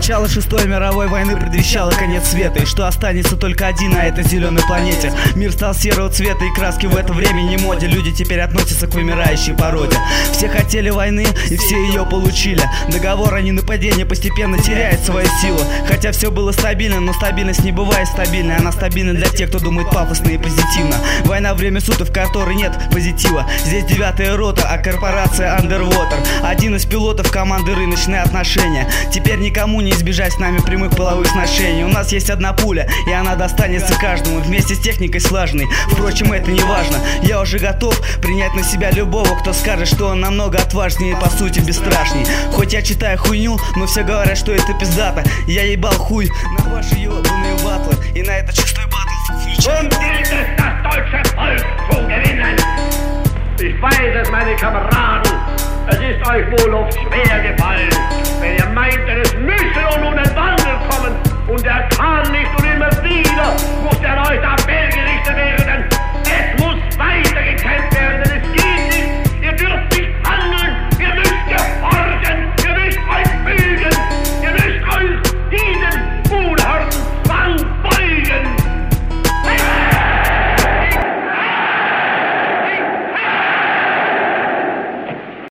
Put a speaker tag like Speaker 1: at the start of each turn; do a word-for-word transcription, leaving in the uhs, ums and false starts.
Speaker 1: Начало шестой мировой войны предвещало конец света, и что останется только один на этой зеленой планете. Мир стал серого цвета, и краски в это время не моде. Люди теперь относятся к вымирающей породе. Все хотели войны, и все ее получили. Договор о ненападении постепенно теряет свою силу. Хотя все было стабильно, но стабильность не бывает стабильной. Она стабильна для тех, кто думает пафосно и позитивно. Война — время суток, в которой нет позитива. Здесь девятая рота, а корпорация Underwater. Один из пилотов команды «Рыночные отношения». Теперь никому не избежать с нами прямых половых сношений. У нас есть одна пуля, и она достанется каждому вместе с техникой слаженной. Впрочем, это не важно. Я уже готов принять на себя любого, кто скажет, что он намного отважнее и по сути бесстрашней. Хоть я читаю хуйню, но все говорят, что это пиздато. Я ебал хуй на ваши ебаные батлы, и на этот шестой батл включаю.
Speaker 2: Ich weiß es, meine Kameraden, es ist euch wohl oft schwer gefallen.